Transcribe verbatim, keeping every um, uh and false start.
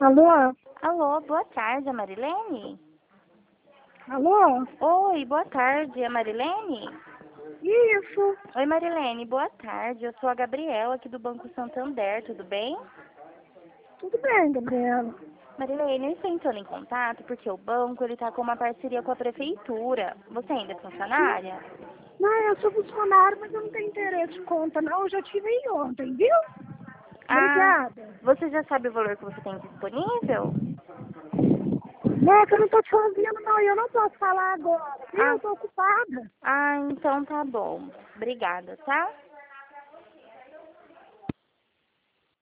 Alô? Alô, boa tarde, é Marilene? Alô? Oi, boa tarde, é Marilene? Isso. Oi, Marilene, boa tarde. Eu sou a Gabriela aqui do Banco Santander, tudo bem? Tudo bem, Gabriela. Marilene, eu estou entrando em contato porque o banco ele está com uma parceria com a prefeitura. Você ainda é funcionária? Não, eu sou funcionário, mas eu não tenho interesse de conta, não. Eu já tive aí ontem, viu? Ah, Obrigada. você já sabe o valor que você tem disponível? Não, que eu não tô te ouvindo, não. E eu não posso falar agora, viu? Ah, Eu tô ocupada. ah, então tá bom. Obrigada, tá?